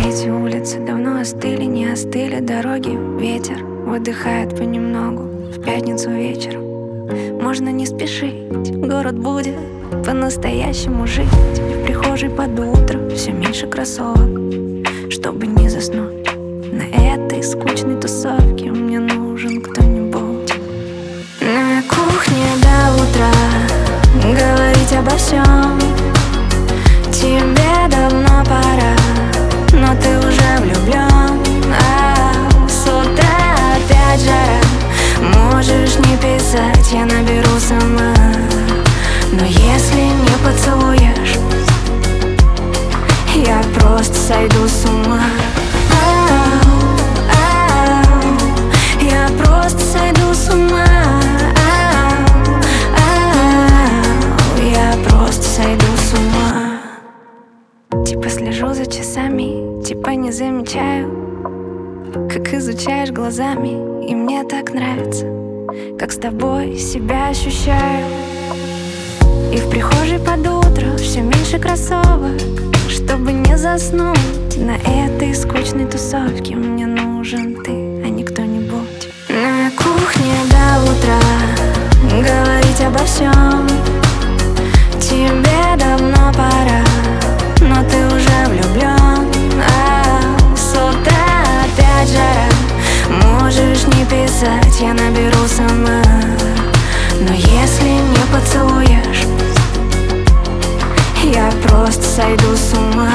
Эти улицы давно остыли, не остыли дороги. Ветер выдыхает понемногу в пятницу вечером. Можно не спешить, город будет по-настоящему жить. В прихожей под утро все меньше кроссовок, чтобы не заснуть на этой скучной тусовке. Мне нужен кто-нибудь на кухне до утра, говорить обо всем. Тебе давно пора, но ты уже влюблен. С утра опять жара, можешь не писать, я наберу сама. Но если не поцелуешь, я просто сойду с ума. Я просто сойду с ума. Я просто сойду с ума. Типа слежу за часами, типа не замечаю, как изучаешь глазами. И мне так нравится, как с тобой себя ощущаю. И в прихожей под утро все меньше кроссовок, чтобы не заснуть на этой скучной тусовке. Мне нужен ты, а не кто-нибудь. На кухне до утра, говорить обо всем. Тебе давно пора, но ты уже влюблен. С утра опять жара, можешь не писать, я наберу сама. Но если не поцелуешь, я просто сойду с ума.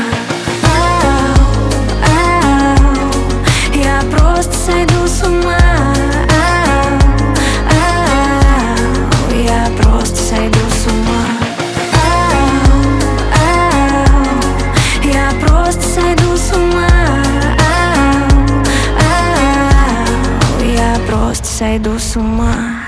Я просто сойду с ума. Я просто сойду с ума. Я просто сойду с ума. Я просто сойду с ума.